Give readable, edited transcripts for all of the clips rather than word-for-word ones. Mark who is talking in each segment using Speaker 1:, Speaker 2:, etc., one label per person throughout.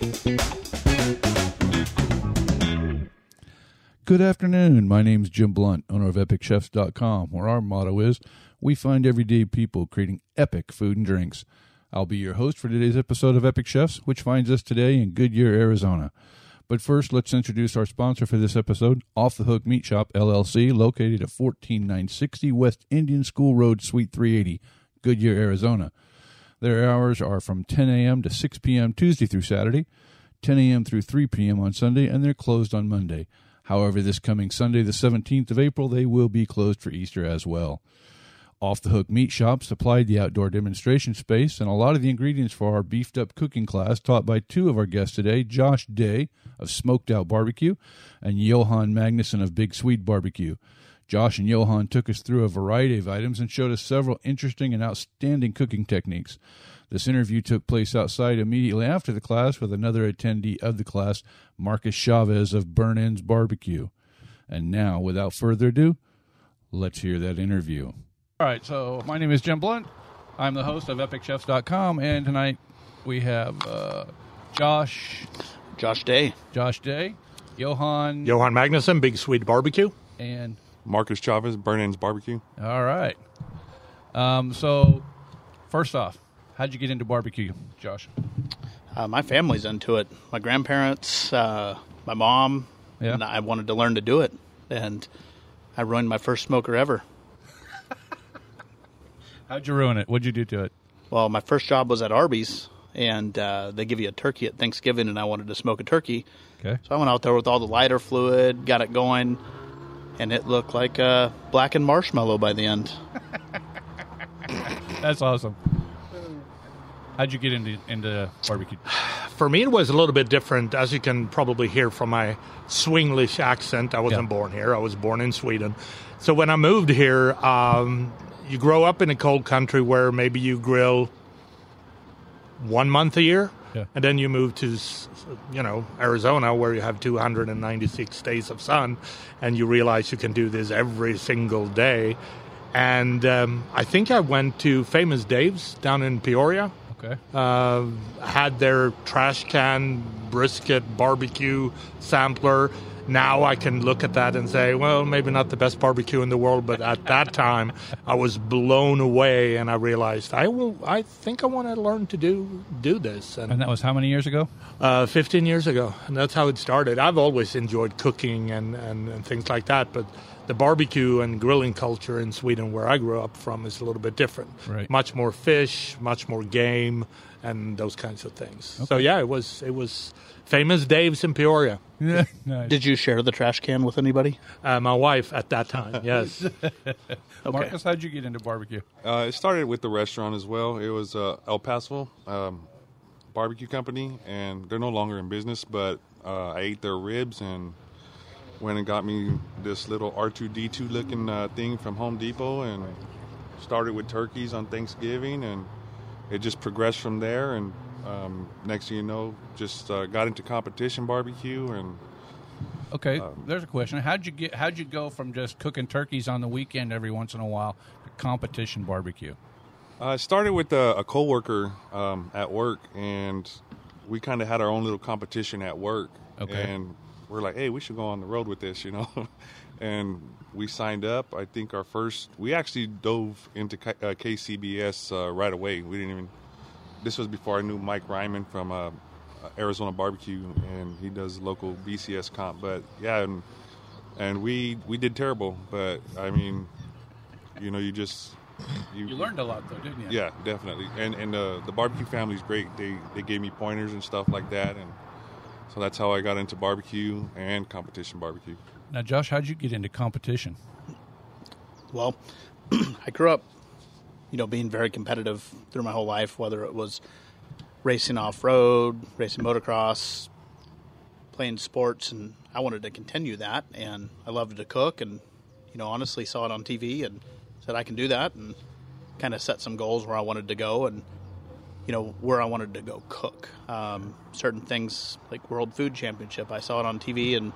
Speaker 1: Good afternoon. My name's Jim Blunt, owner of EpicChefs.com, where our motto is, we find everyday people creating epic food and drinks. I'll be your host for today's episode of Epic Chefs, which finds us today in Goodyear, Arizona. But first, let's introduce our sponsor for this episode, Off the Hook Meat Shop, LLC, located at 14960 West Indian School Road, Suite 380, Goodyear, Arizona. Their hours are from 10 a.m. to 6 p.m. Tuesday through Saturday, 10 a.m. through 3 p.m. on Sunday, and they're closed on Monday. However, this coming Sunday, the 17th of April, they will be closed for Easter as well. Off the Hook Meat Shop supplied the outdoor demonstration space and a lot of the ingredients for our beefed-up cooking class taught by two of our guests today, Josh Day of Smoked Out Barbecue and Johan Magnuson of Big Swede Barbecue. Josh and Johan took us through a variety of items and showed us several interesting and outstanding cooking techniques. This interview took place outside immediately after the class with another attendee of the class, Marcus Chavez of Burn Ends Barbecue. And now, without further ado, let's hear that interview. All right, so my name is Jim Blunt. I'm the host of EpicChefs.com, and tonight we have Josh
Speaker 2: Day,
Speaker 1: Johan
Speaker 3: Magnuson, Big Swede Barbecue,
Speaker 1: and
Speaker 4: Marcus Chavez, Burn Ends Barbecue.
Speaker 1: All right. So, first off, how'd you get into barbecue, Josh?
Speaker 2: my family's into it. My grandparents, my mom, and I wanted to learn to do it. And I ruined my first smoker ever.
Speaker 1: How'd you ruin it? What'd you do to it?
Speaker 2: Well, my first job was at Arby's, and they give you a turkey at Thanksgiving, and I wanted to smoke a turkey.
Speaker 1: Okay.
Speaker 2: So I went out there with all the lighter fluid, got it going, and it looked like a blackened marshmallow by the end.
Speaker 1: That's awesome. How'd you get into barbecue?
Speaker 3: For me, it was a little bit different, as you can probably hear from my Swinglish accent. I wasn't born here. I was born in Sweden. So when I moved here, you grow up in a cold country where maybe you grill 1 month a year, and then you move to, Arizona, where you have 296 days of sun, and you realize you can do this every single day. And I think I went to Famous Dave's down in Peoria.
Speaker 1: Okay.
Speaker 3: Had their trash can brisket barbecue sampler. Now I can look at that and say, well, maybe not the best barbecue in the world, but at that time I was blown away, and I realized I think I want to learn to do this.
Speaker 1: And that was how many years ago?
Speaker 3: 15 years ago, and that's how it started. I've always enjoyed cooking and things like that, but the barbecue and grilling culture in Sweden, where I grew up from, is a little bit different.
Speaker 1: Right.
Speaker 3: Much more fish, much more game, and those kinds of things.
Speaker 1: Okay.
Speaker 3: So yeah, it was Famous Dave's in Peoria.
Speaker 1: Yeah. Nice.
Speaker 2: Did you share the trash can with anybody?
Speaker 3: My wife at that time, yes.
Speaker 2: Okay.
Speaker 1: Marcus, how'd you get into barbecue?
Speaker 4: It started with the restaurant as well. It was El Paso barbecue company, and they're no longer in business, but I ate their ribs and went and got me this little R2-D2 looking thing from Home Depot, and started with turkeys on Thanksgiving, and it just progressed from there. And next thing you know, just got into competition barbecue. And
Speaker 1: Okay, there's a question. How'd you go from just cooking turkeys on the weekend every once in a while to competition barbecue?
Speaker 4: I started with a coworker at work, and we kind of had our own little competition at work.
Speaker 1: Okay.
Speaker 4: And we're like, hey, we should go on the road with this, And we signed up. I think we actually dove into KCBS right away. We didn't even, this was before I knew Mike Ryman from Arizona Barbecue, and he does local BCS comp. But yeah, and we did terrible. But I mean, you
Speaker 1: learned a lot though, didn't you?
Speaker 4: Yeah, definitely. And the barbecue family's great. They gave me pointers and stuff like that, and so that's how I got into barbecue and competition barbecue.
Speaker 1: Now, Josh, how'd you get into competition?
Speaker 2: Well, I grew up, being very competitive through my whole life, whether it was racing off-road, racing motocross, playing sports, and I wanted to continue that, and I loved to cook, and, honestly saw it on TV and said I can do that, and kind of set some goals where I wanted to go, and, where I wanted to go cook. Certain things like World Food Championship, I saw it on TV in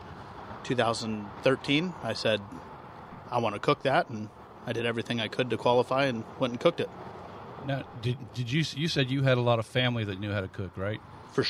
Speaker 2: 2013. I said, I want to cook that, and I did everything I could to qualify and went and cooked it.
Speaker 1: Now, did you said you had a lot of family that knew how to cook, right?
Speaker 2: For sure.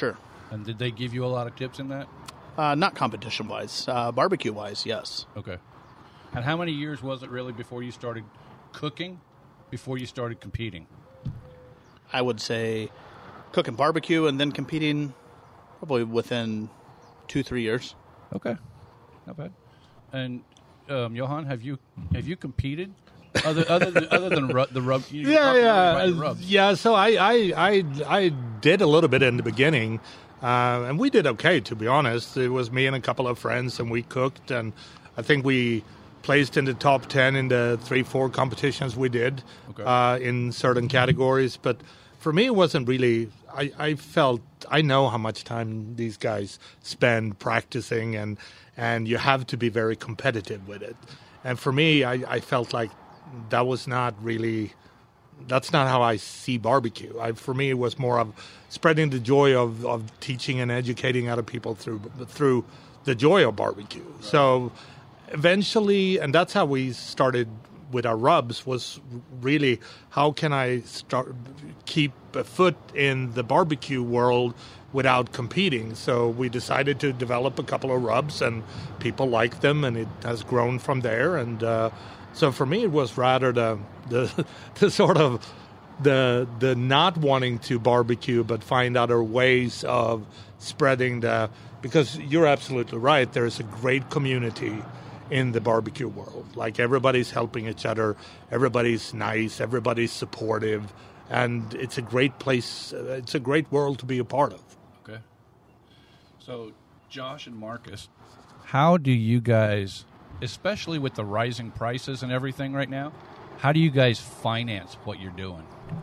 Speaker 1: And did they give you a lot of tips in that?
Speaker 2: Not competition-wise. Barbecue-wise, yes.
Speaker 1: Okay. And how many years was it really before you started cooking, before you started competing?
Speaker 2: I would say cooking barbecue and then competing probably within 2-3 years.
Speaker 1: Okay. Not bad. And Johan, have you competed other than the rub?
Speaker 3: Yeah. So I did a little bit in the beginning, and we did okay, to be honest. It was me and a couple of friends, and we cooked, and I think we placed in the top 10 in the 3-4 competitions we did in certain categories. But for me, it wasn't really. I felt I know how much time these guys spend practicing, and you have to be very competitive with it. And for me, I felt like that was not really. That's not how I see barbecue. For me, it was more of spreading the joy of teaching and educating other people through the joy of barbecue. Right. So eventually, and that's how we started with our rubs, was really how can I keep a foot in the barbecue world without competing. So we decided to develop a couple of rubs, and people like them, and it has grown from there. And so for me, it was rather the sort of the not wanting to barbecue, but find other ways of spreading because you're absolutely right. There's a great community in the barbecue world. Like, everybody's helping each other, everybody's nice, everybody's supportive, and it's a great place. It's a great world to be a part of.
Speaker 1: Okay. So, Josh and Marcus, how do you guys, especially with the rising prices and everything right now, how do you guys finance what you're doing?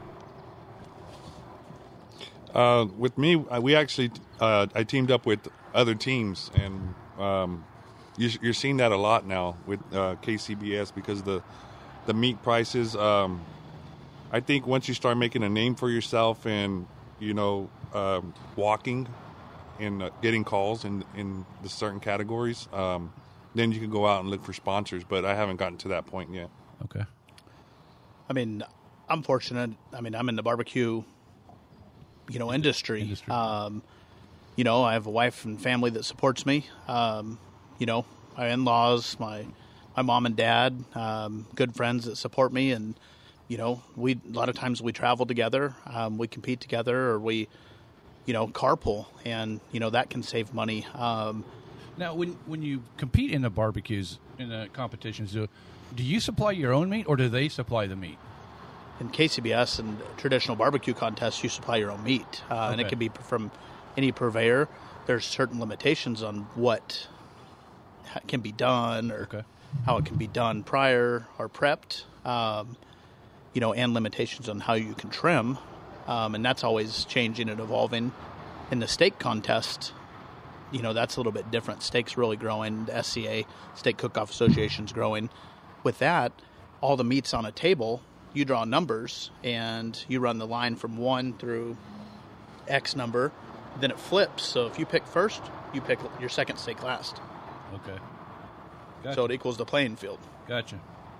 Speaker 4: With me, we actually I teamed up with other teams, and you're seeing that a lot now with KCBS because the meat prices. I think once you start making a name for yourself and walking and getting calls in the certain categories, then you can go out and look for sponsors. But I haven't gotten to that point yet.
Speaker 1: Okay.
Speaker 2: I mean, I'm fortunate. I mean, I'm in the barbecue, industry. I have a wife and family that supports me. My in-laws, my mom and dad, good friends that support me, and a lot of times we travel together, we compete together, or we, carpool, and that can save money.
Speaker 1: Now, when you compete in the barbecues, in the competitions, do you supply your own meat, or do they supply the meat?
Speaker 2: In KCBS and traditional barbecue contests, you supply your own meat, and it can be from any purveyor. There's certain limitations on what can be done, or how it can be done prior or prepped, and limitations on how you can trim, and that's always changing and evolving. In the steak contest, that's a little bit different. Steak's really growing. The SCA, Steak Cook-Off Association's growing. With that, all the meat's on a table. You draw numbers, and you run the line from 1 through X number. Then it flips. So if you pick first, you pick your second steak last.
Speaker 1: Okay. Gotcha.
Speaker 2: So it equals the playing field.
Speaker 1: Gotcha.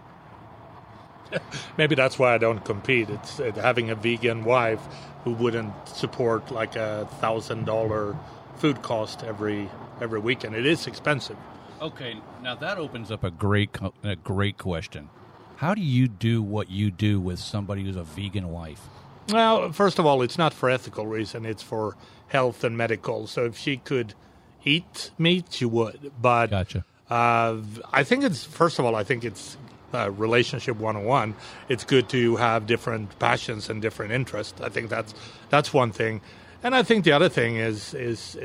Speaker 3: Maybe that's why I don't compete. It's having a vegan wife who wouldn't support like $1,000 food cost every weekend. It is expensive.
Speaker 1: Okay, now that opens up a great question. How do you do what you do with somebody who's a vegan wife?
Speaker 3: Well, first of all, it's not for ethical reason. It's for health and medical. So if she could eat meat, she would. But
Speaker 1: gotcha.
Speaker 3: I think it's relationship 101. It's good to have different passions and different interests. I think that's one thing. And I think the other thing is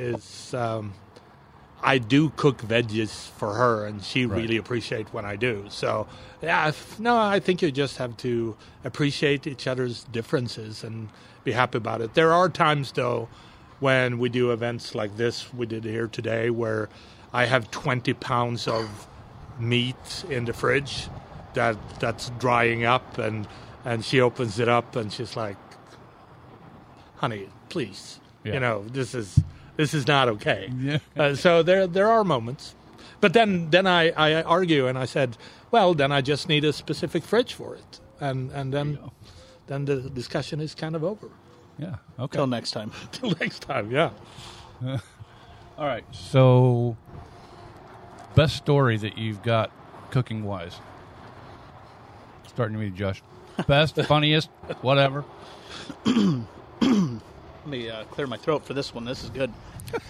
Speaker 3: I do cook veggies for her, and she really appreciates when I do. So, I think you just have to appreciate each other's differences and be happy about it. There are times, though, when we do events like this we did here today, where I have 20 pounds of meat in the fridge that's drying up, and she opens it up, and she's like, honey, please, this is not okay. Yeah. So there are moments. But then I argue, and I said, well, then I just need a specific fridge for it. And then the discussion is kind of over.
Speaker 1: Yeah, okay.
Speaker 2: Till next time.
Speaker 3: Till next time, yeah.
Speaker 1: All right. So, best story that you've got cooking wise. Starting with you, Josh. Best, funniest, whatever.
Speaker 2: Let me clear my throat for this one. This is good.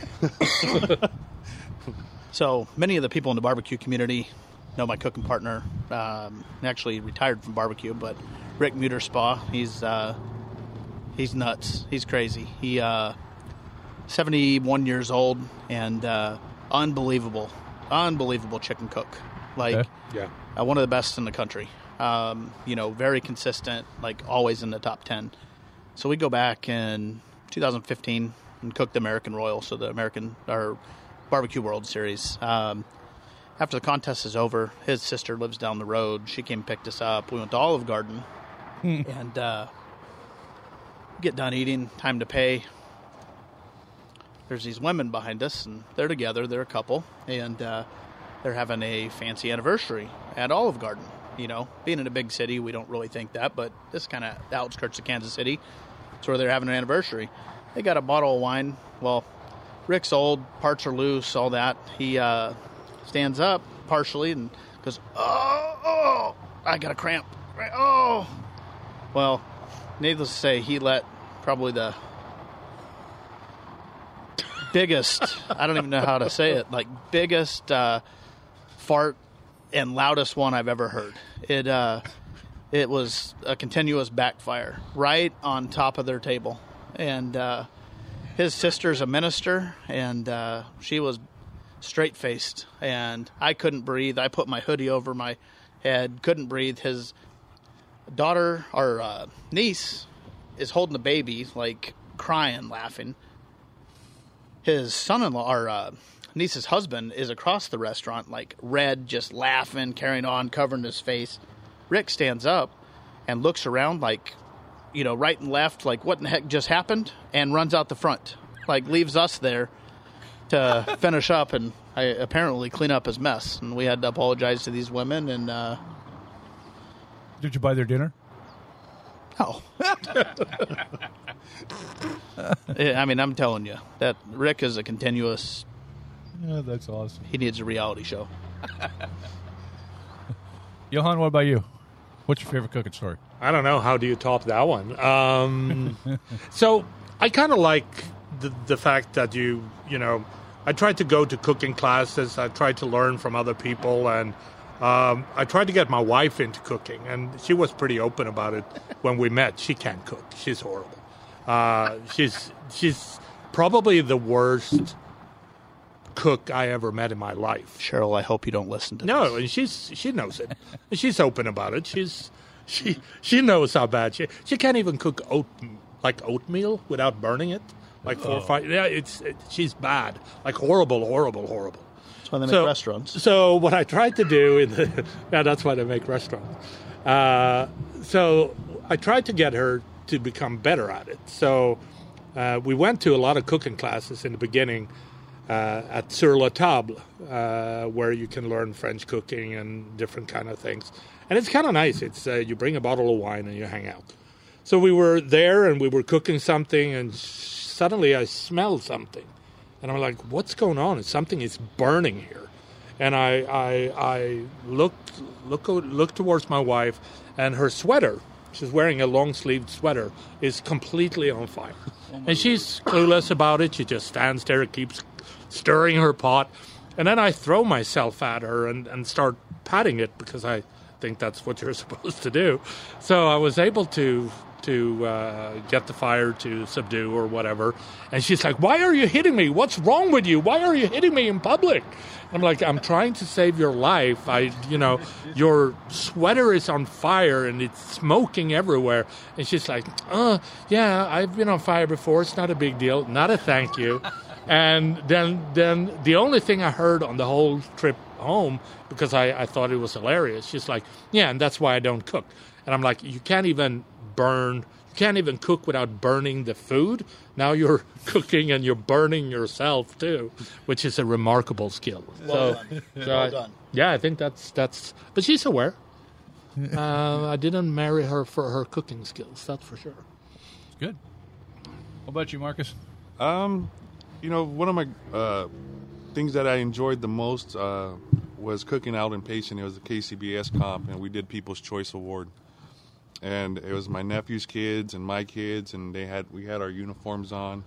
Speaker 2: So many of the people in the barbecue community know my cooking partner. Actually retired from barbecue, but Rick Muterspa. He's nuts. He's crazy. He 71 years old and unbelievable chicken cook. Like one of the best in the country. Very consistent, like always in the top 10. So we go back in 2015 and cooked the American Royal, so the Barbecue World Series. After the contest is over, his sister lives down the road. She came and picked us up. We went to Olive Garden and get done eating, time to pay. There's these women behind us, and they're together. They're a couple, and they're having a fancy anniversary at Olive Garden. Being in a big city, we don't really think that, but this is kind of the outskirts of Kansas City. It's where they're having an anniversary. They got a bottle of wine. Well, Rick's old, parts are loose, all that. He stands up partially and goes, oh, I got a cramp. Oh. Well, needless to say, he let probably the biggest, I don't even know how to say it, like biggest fart and loudest one I've ever heard. It was a continuous backfire right on top of their table. And his sister's a minister, and she was straight-faced, and I couldn't breathe. I put my hoodie over my head, couldn't breathe. His daughter, or niece, is holding the baby, like crying, laughing. His son-in-law, or niece's husband, is across the restaurant, like red, just laughing, carrying on, covering his face. Rick stands up and looks around like, right and left, like what in the heck just happened, and runs out the front, like leaves us there to finish up and apparently clean up his mess. And we had to apologize to these women. And
Speaker 1: did you buy their dinner?
Speaker 2: No. I mean, I'm telling you that Rick is a continuous.
Speaker 1: Yeah, that's awesome.
Speaker 2: He needs a reality show.
Speaker 1: Johan, what about you? What's your favorite cooking story?
Speaker 3: I don't know. How do you top that one? So I kind of like the fact that I tried to go to cooking classes. I tried to learn from other people, and I tried to get my wife into cooking, and she was pretty open about it when we met. She can't cook. She's horrible. She's probably the worst cook I ever met in my life.
Speaker 2: Cheryl, I hope you don't listen to
Speaker 3: No,
Speaker 2: this.
Speaker 3: and she knows it. She's open about it. She knows how bad she can't even cook oatmeal without burning it. Like 4 or 5. Yeah, she's bad. Like horrible.
Speaker 2: That's why they make restaurants.
Speaker 3: So what I tried to do that's why they make restaurants. So I tried to get her to become better at it. So we went to a lot of cooking classes in the beginning at Sur la Table, where you can learn French cooking and different kind of things. And it's kind of nice. It's you bring a bottle of wine and you hang out. So we were there and we were cooking something, and suddenly I smelled something. And I'm like, what's going on? Something is burning here. And I looked towards my wife, and her sweater, she's wearing a long-sleeved sweater, is completely on fire. And she's clueless about it. She just stands there and keeps stirring her pot. And then I throw myself at her and start patting it, because I think that's what you're supposed to do. So I was able to get the fire to subdue or whatever. And she's like, why are you hitting me? What's wrong with you? Why are you hitting me in public? I'm like, I'm trying to save your life. Your sweater is on fire and it's smoking everywhere. And she's like, yeah, I've been on fire before. It's not a big deal. Not a thank you. And then the only thing I heard on the whole trip home, because I thought it was hilarious, she's like, yeah, and that's why I don't cook. And I'm like, you can't even cook without burning the food. Now you're cooking and you're burning yourself too, which is a remarkable skill.
Speaker 2: Well done.
Speaker 3: Yeah, I think that's. But she's aware. I didn't marry her for her cooking skills. That's for sure.
Speaker 1: Good. What about you, Marcus?
Speaker 4: One of my things that I enjoyed the most was cooking out in Payson. It was the KCBS comp, and we did People's Choice Award. And it was my nephew's kids and my kids, and we had our uniforms on.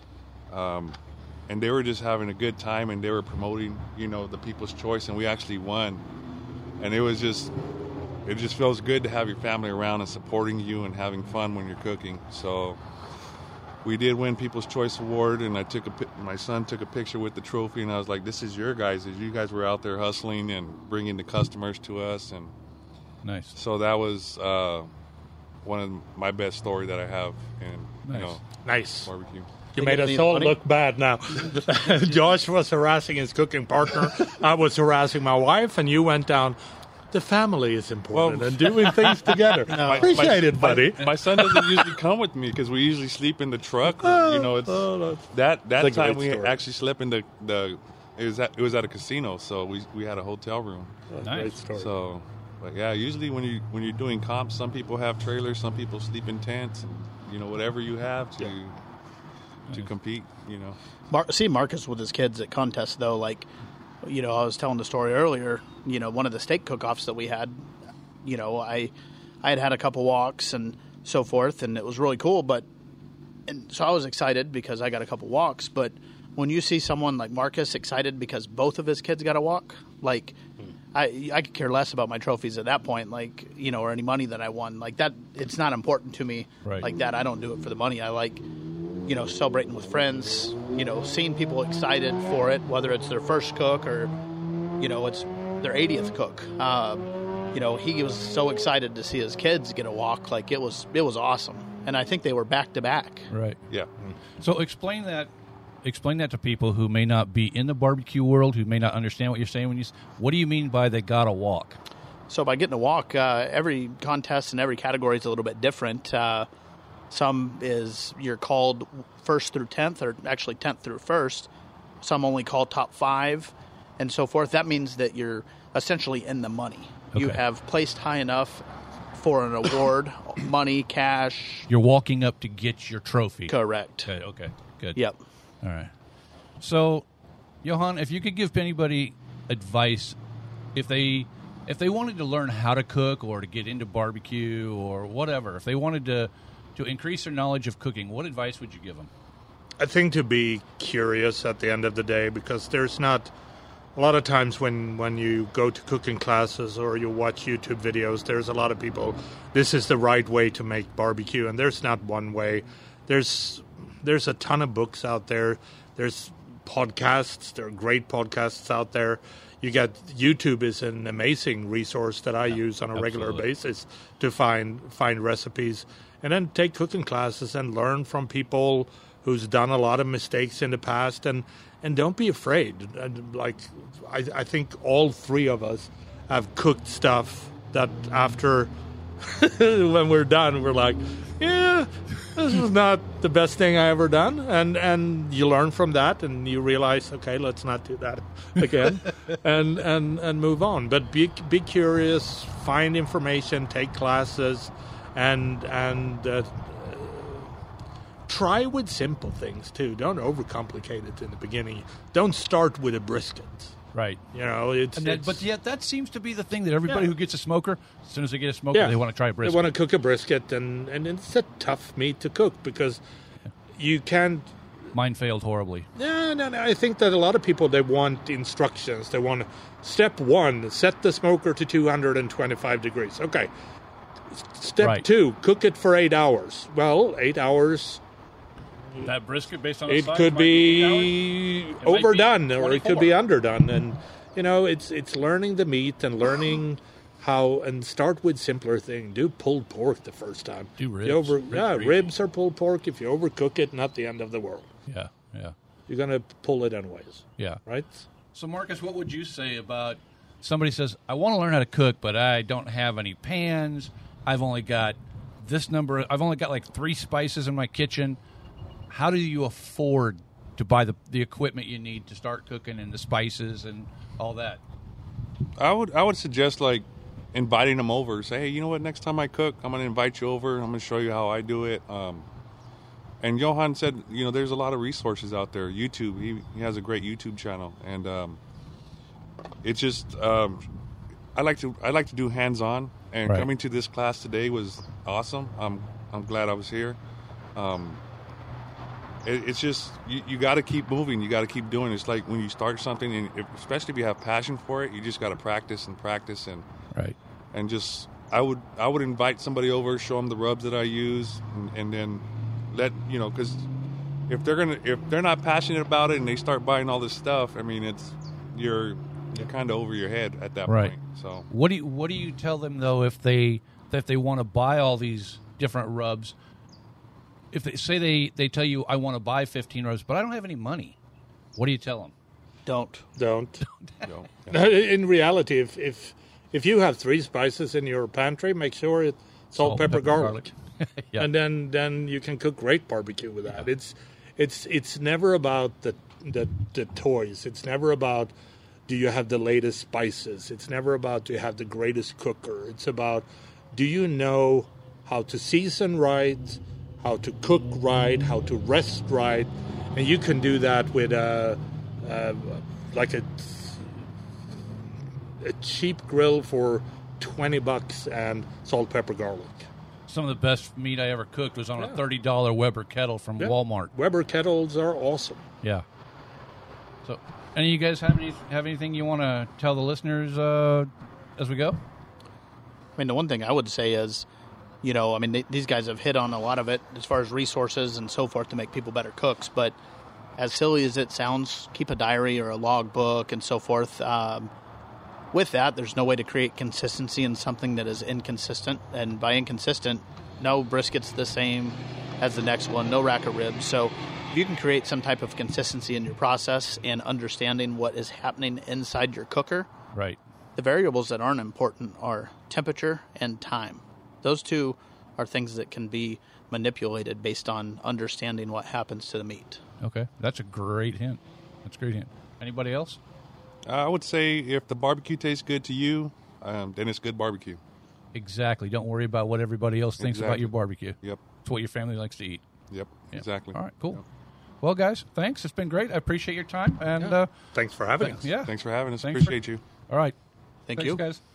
Speaker 4: And they were just having a good time, and they were promoting, the People's Choice, and we actually won. And it just feels good to have your family around and supporting you and having fun when you're cooking. So we did win People's Choice Award, and my son took a picture with the trophy, and I was like, "This is your guys'. You guys were out there hustling and bringing the customers to us." And
Speaker 1: nice.
Speaker 4: So that was one of my best story that I have in
Speaker 3: Nice
Speaker 4: barbecue.
Speaker 3: You made us all look bad now. Josh was harassing his cooking partner. I was harassing my wife, and you went down. The family is important and doing things together. Appreciate it, buddy.
Speaker 4: My son doesn't usually come with me because we usually sleep in the truck. Or, that time we actually slept in the it was at a casino, so we had a hotel room.
Speaker 1: Nice.
Speaker 3: Great story.
Speaker 4: So, but yeah, usually when you're doing comps, some people have trailers, some people sleep in tents, and whatever you have to compete.
Speaker 2: Marcus with his kids at contests though, like. I was telling the story earlier, one of the steak cook-offs that we had, I had a couple walks and so forth, and it was really cool. And so I was excited because I got a couple walks. But when you see someone like Marcus excited because both of his kids got a walk, like I could care less about my trophies at that point, like, or any money that I won. Like that, it's not important to me like that. I don't do it for the money. I like, celebrating with friends, seeing people excited for it, whether it's their first cook or, it's their 80th cook. He was so excited to see his kids get a walk. Like it was awesome. And I think they were back to back.
Speaker 1: Right.
Speaker 4: Yeah.
Speaker 1: So explain that to people who may not be in the barbecue world, who may not understand what you're saying. What do you mean by they got a walk?
Speaker 2: So by getting a walk, every contest and every category is a little bit different. Some you're called 1st through 10th, or actually 10th through 1st. Some only call top 5 and so forth. That means that you're essentially in the money. Okay. You have placed high enough for an award, money, cash.
Speaker 1: You're walking up to get your trophy.
Speaker 2: Correct.
Speaker 1: Okay, good.
Speaker 2: Yep.
Speaker 1: All right. So, Johan, if you could give anybody advice, if they wanted to learn how to cook or to get into barbecue or whatever, if they wanted to increase their knowledge of cooking, what advice would you give them?
Speaker 3: I think to be curious at the end of the day, because there's not a lot of times when you go to cooking classes or you watch YouTube videos, there's a lot of people, this is the right way to make barbecue, and there's not one way. There's a ton of books out there. There's podcasts. There are great podcasts out there. You got YouTube is an amazing resource that I use on a regular basis to find recipes. And then take cooking classes and learn from people who's done a lot of mistakes in the past, and don't be afraid. Like I think all three of us have cooked stuff that after when we're done, we're like, yeah, this was not the best thing I ever done, and you learn from that, and you realize, okay, let's not do that again, and move on. But be curious, find information, take classes. And try with simple things too. Don't overcomplicate it in the beginning. Don't start with a brisket.
Speaker 1: Right.
Speaker 3: But
Speaker 1: yet that seems to be the thing that everybody who gets a smoker, as soon as they get a smoker, they want to try a brisket.
Speaker 3: They want to cook a brisket, and it's a tough meat to cook because you can't.
Speaker 1: Mine failed horribly.
Speaker 3: No. I think that a lot of people, they want instructions. They want step 1, set the smoker to 225 degrees. Okay. Step 2, cook it for 8 hours. Well, 8 hours.
Speaker 1: That brisket, based on the size,
Speaker 3: it could be overdone or it could be underdone, and it's learning the meat and learning how. And start with simpler thing. Do pulled pork the first time.
Speaker 1: Do ribs.
Speaker 3: Ribs or pulled pork. If you overcook it, not the end of the world.
Speaker 1: Yeah.
Speaker 3: You're gonna pull it anyways.
Speaker 1: Yeah.
Speaker 3: Right.
Speaker 1: So, Marcus, what would you say about somebody says, I want to learn how to cook, but I don't have any pans. I've only got this number. I've only got like 3 spices in my kitchen. How do you afford to buy the equipment you need to start cooking and the spices and all that?
Speaker 4: I would suggest like inviting them over. Say, hey, you know what? Next time I cook, I'm going to invite you over. I'm going to show you how I do it. And Johan said, there's a lot of resources out there. YouTube, he has a great YouTube channel, and it's just I like to do hands-on. And
Speaker 1: Right.
Speaker 4: coming to this class today was awesome. I'm glad I was here. It's just you got to keep moving. You got to keep doing it. It's like when you start something, and especially if you have passion for it, you just got to practice and practice
Speaker 1: Right.
Speaker 4: and just I would invite somebody over, show them the rubs that I use, and then let because if they're not passionate about it and they start buying all this stuff, I mean you're kind of over your head at that
Speaker 1: Right.
Speaker 4: point. So
Speaker 1: What do you tell them though if they want to buy all these different rubs? If they say they tell you I want to buy 15 rubs, but I don't have any money, what do you tell them?
Speaker 2: Don't.
Speaker 3: In reality, if you have 3 spices in your pantry, make sure it's salt, pepper, garlic.
Speaker 1: Yeah.
Speaker 3: And then you can cook great barbecue with that. It's never about the toys. It's never about do you have the latest spices. It's never about do you have the greatest cooker. It's about do you know how to season right, how to cook right, how to rest right, and you can do that with like a cheap grill for $20 and salt, pepper, garlic.
Speaker 1: Some of the best meat I ever cooked was on a $30 Weber kettle from Walmart.
Speaker 3: Weber kettles are awesome.
Speaker 1: Yeah. So, any of you guys have anything you want to tell the listeners as we go?
Speaker 2: I mean, the one thing I would say is, these guys have hit on a lot of it as far as resources and so forth to make people better cooks. But as silly as it sounds, keep a diary or a log book and so forth. With that, there's no way to create consistency in something that is inconsistent. And by inconsistent, no brisket's the same as the next one, no rack of ribs. So if you can create some type of consistency in your process and understanding what is happening inside your cooker,
Speaker 1: Right.
Speaker 2: the variables that aren't important are temperature and time. Those two are things that can be manipulated based on understanding what happens to the meat.
Speaker 1: Okay. That's a great hint. Anybody else?
Speaker 4: I would say if the barbecue tastes good to you, then it's good barbecue.
Speaker 1: Exactly. Don't worry about what everybody else thinks about your barbecue.
Speaker 4: Yep.
Speaker 1: It's what your family likes to eat.
Speaker 4: Yep.
Speaker 1: Yeah.
Speaker 4: Exactly.
Speaker 1: All right, cool.
Speaker 4: Yep.
Speaker 1: Well, guys, thanks. It's been great. I appreciate your time. And
Speaker 3: Thanks for having us.
Speaker 1: yeah.
Speaker 4: Thanks for having us.
Speaker 1: Thanks
Speaker 4: Appreciate you.
Speaker 1: All right.
Speaker 2: Thank
Speaker 1: Thanks,
Speaker 2: you.
Speaker 1: guys.